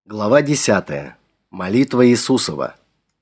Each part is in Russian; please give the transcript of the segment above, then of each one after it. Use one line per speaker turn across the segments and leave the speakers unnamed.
Глава 10. Молитва Иисусова.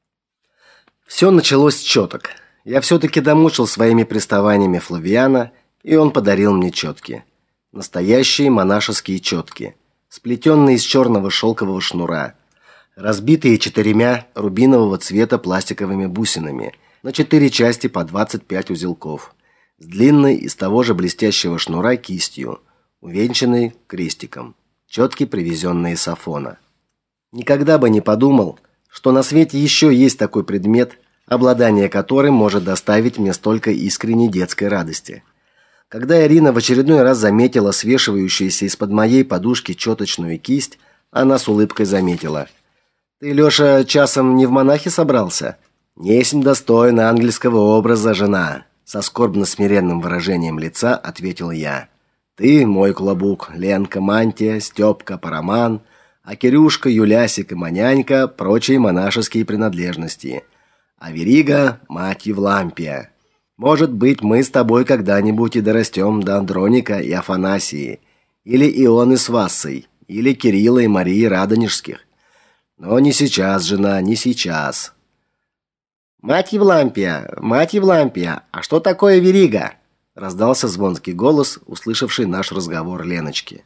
Все началось с четок. Я все-таки домучил своими приставаниями Флавиана, и он подарил мне четки. Настоящие монашеские четки, сплетенные из черного шелкового шнура, разбитые 4 рубинового цвета пластиковыми бусинами на 4 части по 25 узелков, с длинной из того же блестящего шнура кистью, увенчанной крестиком. Четки, привезенные с Афона. Никогда бы не подумал, что на свете еще есть такой предмет, обладание которым может доставить мне столько искренней детской радости. Когда Ирина в очередной раз заметила свешивающуюся из-под моей подушки четочную кисть, она с улыбкой заметила: "Ты, Лёша, часом не в монахи собрался? Несмь достойна ангельского образа, жена", со скорбно-смиренным выражением лица ответил я. "Ты мой клобук, Ленка мантия, Стёпка параман, а Кирюшка, Юлясик и Манянька прочие монашеские принадлежности, а Верига мать Евлампия. Может быть, мы с тобой когда-нибудь и дорастем до Андроника и Афанасии, или Ионы с Вассой, или Кирилла и Марии Радонежских. Но не сейчас, жена, не сейчас". Мать Евлампия, а что такое Верига?" раздался звонкий голос, услышавший наш разговор Леночки.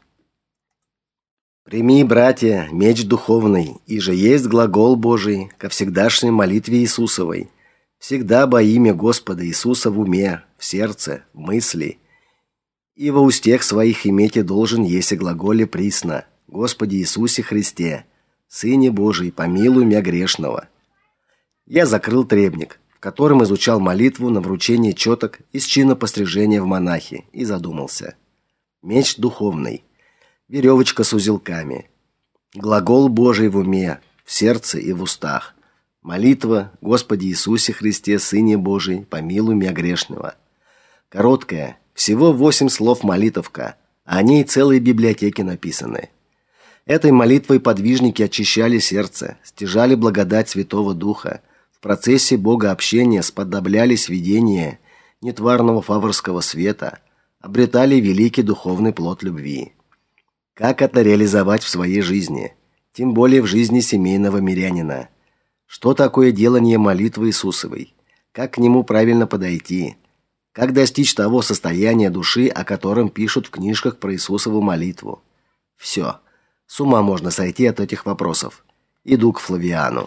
"Прими, братья, меч духовный, и же есть глагол Божий ко всегдашней молитве Иисусовой. Всегда бо имя Господа Иисуса в уме, в сердце, в мысли. И во устех своих имейте должен еси глаголе присно: Господи Иисусе Христе, Сыне Божий, помилуй мя грешного". Я закрыл требник, в котором изучал молитву на вручение четок из чина пострижения в монахи, и задумался. Меч духовный, веревочка с узелками, глагол Божий в уме, в сердце и в устах, молитва: Господи Иисусе Христе, Сыне Божий, помилуй мя грешного. Короткая, всего 8 слов молитовка, а о ней целые библиотеки написаны. Этой молитвой подвижники очищали сердце, стяжали благодать Святого Духа, в процессе богообщения сподоблялись видения нетварного фаворского света, обретали великий духовный плод любви. Как это реализовать в своей жизни, тем более в жизни семейного мирянина? Что такое делание молитвы Иисусовой? Как к нему правильно подойти? Как достичь того состояния души, о котором пишут в книжках про Иисусову молитву? Все. С ума можно сойти от этих вопросов. Иду к Флавиану.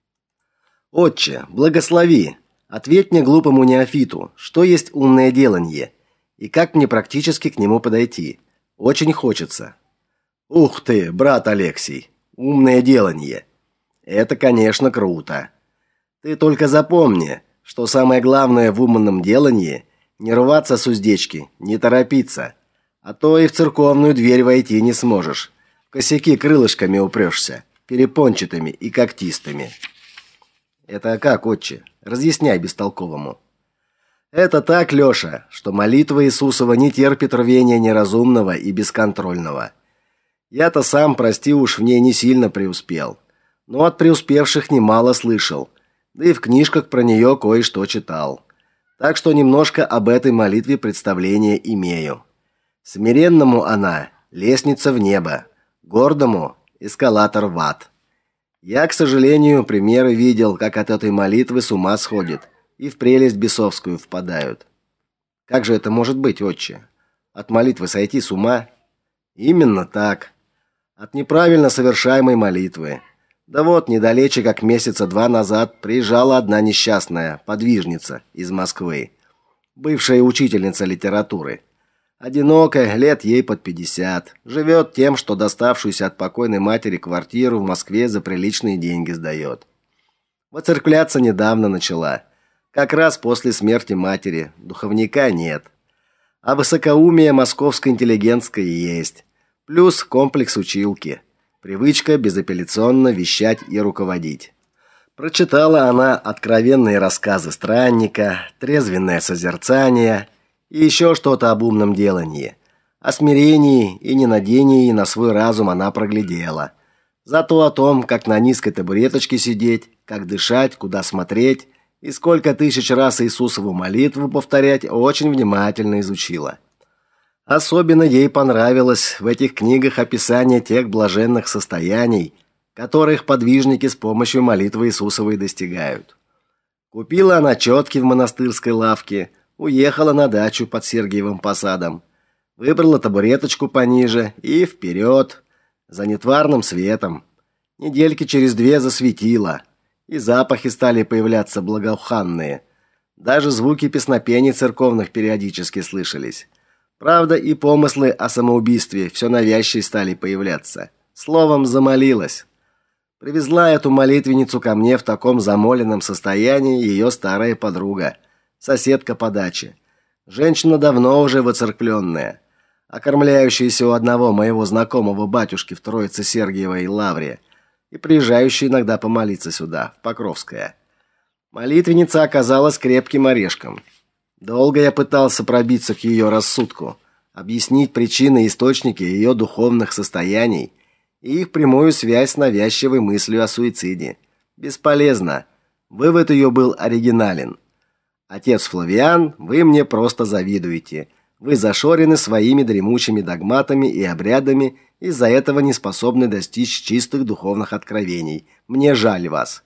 "Отче, благослови, ответь мне, глупому неофиту, что есть умное деланье, и как мне практически к нему подойти? Очень хочется". "Ух ты, брат Алексей, умное деланье. Это, конечно, круто. Ты только запомни, что самое главное в умном деланье — не рваться с уздечки, не торопиться, а то и в церковную дверь войти не сможешь. В косяки крылышками упрёшься, перепончатыми и когтистыми". "Это как, отче? Разъясняй бестолковому". "Это так, Лёша, что молитва Иисусова не терпит рвения неразумного и бесконтрольного. Я-то сам, прости уж, в ней не сильно преуспел, но от преуспевших немало слышал, да и в книжках про неё кое-что читал. Так что немножко об этой молитве представление имею. Смиренному она — лестница в небо, гордому — эскалатор в ад. Я, к сожалению, примеры видел, как от этой молитвы с ума сходят и в прелесть бесовскую впадают". "Как же это может быть, отче? От молитвы сойти с ума?" "Именно так. От неправильно совершаемой молитвы. Да вот, недалече как месяца 2 назад приезжала одна несчастная подвижница из Москвы, бывшая учительница литературы. Одинокая, лет ей под 50, живет тем, что доставшуюся от покойной матери квартиру в Москве за приличные деньги сдает. Воцерквляться недавно начала, как раз после смерти матери, духовника нет. А высокоумие московской интеллигентской есть, плюс комплекс училки, привычка безапелляционно вещать и руководить. Прочитала она откровенные рассказы странника, трезвенное созерцание и еще что-то об умном делании. О смирении и ненадении на свой разум она проглядела. Зато о том, как на низкой табуреточке сидеть, как дышать, куда смотреть и сколько тысяч раз Иисусову молитву повторять, очень внимательно изучила. Особенно ей понравилось в этих книгах описание тех блаженных состояний, которых подвижники с помощью молитвы Иисусовой достигают. Купила она четки в монастырской лавке, уехала на дачу под Сергиевым посадом, выбрала табуреточку пониже и вперед, за нетварным светом. Недельки через 2 засветила, и запахи стали появляться благоуханные. Даже звуки песнопений церковных периодически слышались. Правда, и помыслы о самоубийстве все навязчивее стали появляться. Словом, замолилась. Привезла эту молитвенницу ко мне в таком замоленном состоянии ее старая подруга, соседка по даче. Женщина давно уже воцерквленная, окормляющаяся у одного моего знакомого батюшки в Троице-Сергиевой лавре и приезжающая иногда помолиться сюда, в Покровское. Молитвенница оказалась крепким орешком. Долго я пытался пробиться к ее рассудку, объяснить причины и источники ее духовных состояний и их прямую связь с навязчивой мыслью о суициде. Бесполезно. Вывод ее был оригинален. Отец Флавиан, вы мне просто завидуете. Вы зашорены своими дремучими догматами и обрядами, и из-за этого не способны достичь чистых духовных откровений. Мне жаль вас.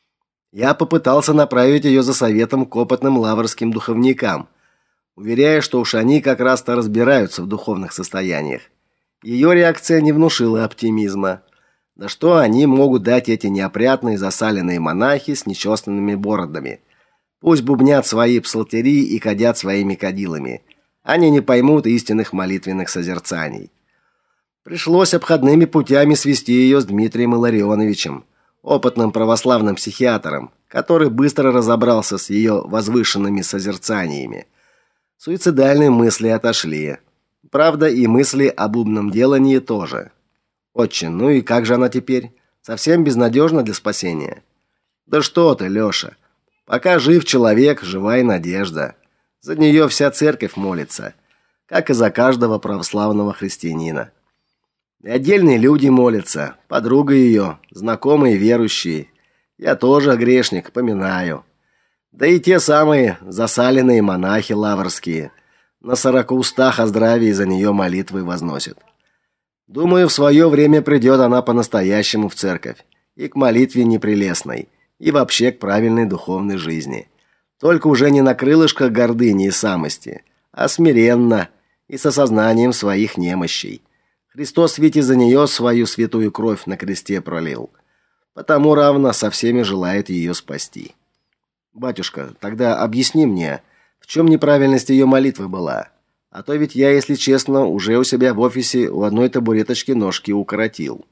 Я попытался направить ее за советом к опытным лаврским духовникам, уверяя, что уж они как раз-то разбираются в духовных состояниях. Ее реакция не внушила оптимизма. Да что они могут дать эти неопрятные засаленные монахи с нечесанными бородами? Пусть бубнят свои псалтерии и кадят своими кадилами. Они не поймут истинных молитвенных созерцаний. Пришлось обходными путями свести ее с Дмитрием Илларионовичем, опытным православным психиатром, который быстро разобрался с ее возвышенными созерцаниями. Суицидальные мысли отошли. Правда, и мысли об умном делании тоже. Отче, ну и как же она теперь? Совсем безнадежна для спасения? Да что ты, Лёша? Пока жив человек, жива и надежда. За нее вся церковь молится, как и за каждого православного христианина. И отдельные люди молятся, подруга ее, знакомые верующие. Я тоже грешник, поминаю. Да и те самые засаленные монахи лаврские на 40 устах о здравии за нее молитвы возносят. Думаю, в свое время придет она по-настоящему в церковь, и к молитве непрелестной, и вообще к правильной духовной жизни. Только уже не на крылышках гордыни и самости, а смиренно и с осознанием своих немощей. Христос ведь и за нее свою святую кровь на кресте пролил. Потому равно со всеми желает ее спасти. Батюшка, тогда объясни мне, в чем неправильность ее молитвы была? А то ведь я, если честно, уже у себя в офисе у одной табуреточки ножки укоротил.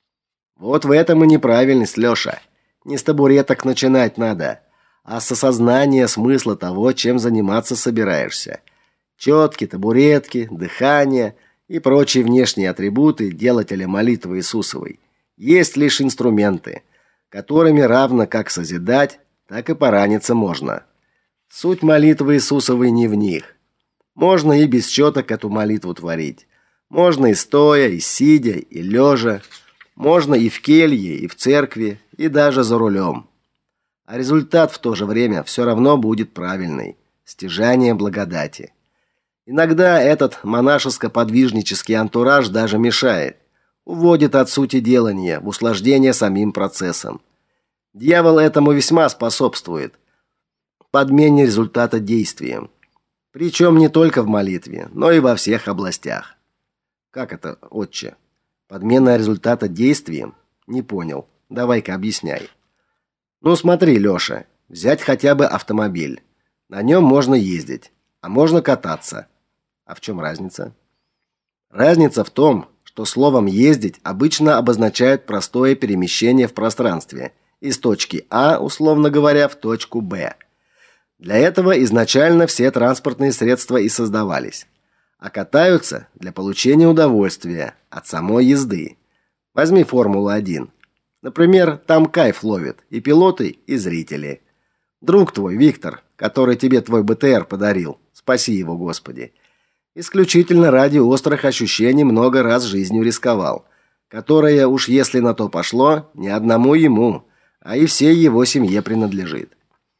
Вот в этом и неправильность, Лёша. Не с табуреток начинать надо, а с осознания смысла того, чем заниматься собираешься. Четки, табуретки, дыхание и прочие внешние атрибуты делателя молитвы Иисусовой есть лишь инструменты, которыми равно как созидать, так и пораниться можно. Суть молитвы Иисусовой не в них. Можно и без четок эту молитву творить. Можно и стоя, и сидя, и лежа. Можно и в келье, и в церкви, и даже за рулем. А результат в то же время все равно будет правильный – стяжание благодати. Иногда этот монашеско-подвижнический антураж даже мешает, уводит от сути делания в услаждение самим процессом. Дьявол этому весьма способствует, подмене результата действием. Причем не только в молитве, но и во всех областях. Как это, отче? Подмена результата действием? Не понял. Давай-ка объясняй. Ну смотри, Лёша, взять хотя бы автомобиль. На нем можно ездить, а можно кататься. А в чем разница? Разница в том, что словом ездить обычно обозначают простое перемещение в пространстве из точки А, условно говоря, в точку Б. Для этого изначально все транспортные средства и создавались, а катаются для получения удовольствия от самой езды. Возьми Формулу-1. Например, там кайф ловят и пилоты, и зрители. Друг твой, Виктор, который тебе твой БТР подарил, спаси его, Господи, исключительно ради острых ощущений много раз жизнью рисковал, которая, уж если на то пошло, не одному ему, а и всей его семье принадлежит.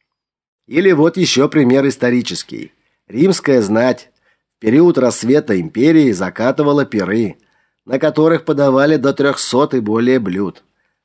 Или вот еще пример исторический. Римская знать в период расцвета империи закатывала пиры, на которых подавали до 300 и более блюд.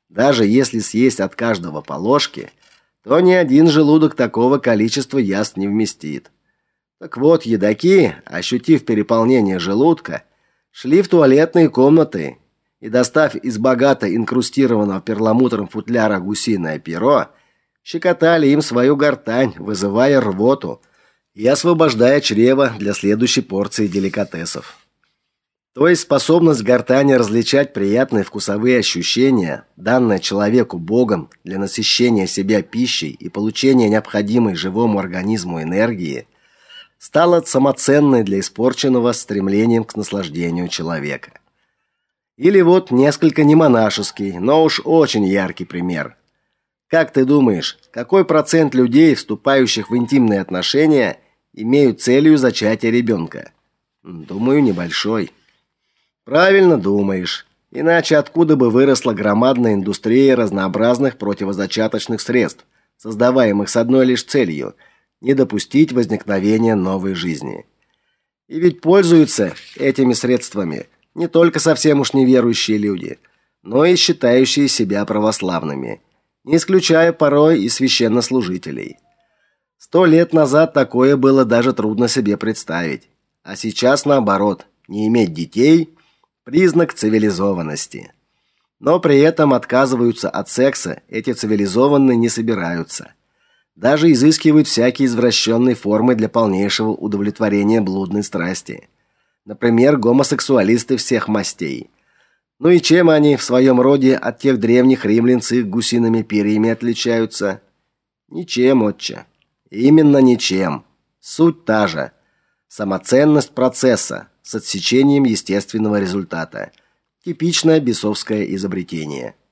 Даже если съесть от каждого по ложке, то ни один желудок такого количества яств не вместит. Так вот, едоки, ощутив переполнение желудка, шли в туалетные комнаты и, достав из богато инкрустированного перламутром футляра гусиное перо, щекотали им свою гортань, вызывая рвоту и освобождая чрево для следующей порции деликатесов. То есть способность гортани различать приятные вкусовые ощущения, данная человеку Богом для насыщения себя пищей и получения необходимой живому организму энергии, стала самоценной для испорченного стремлением к наслаждению человека. Или вот несколько немонашеский, но уж очень яркий пример. Как ты думаешь, какой процент людей, вступающих в интимные отношения, имеют целью зачатия ребенка? Думаю, небольшой. Правильно думаешь. Иначе откуда бы выросла громадная индустрия разнообразных противозачаточных средств, создаваемых с одной лишь целью – не допустить возникновения новой жизни. И ведь пользуются этими средствами не только совсем уж неверующие люди, но и считающие себя православными, не исключая порой и священнослужителей. 100 лет назад такое было даже трудно себе представить, а сейчас наоборот, не иметь детей – признак цивилизованности. Но при этом отказываются от секса эти цивилизованные не собираются. Даже изыскивают всякие извращенные формы для полнейшего удовлетворения блудной страсти. Например, гомосексуалисты всех мастей. Ну и чем они в своем роде от тех древних римлян с их гусиными перьями отличаются? Ничем, отче. Именно ничем. Суть та же. Самоценность процесса с отсечением естественного результата. Типичное бесовское изобретение.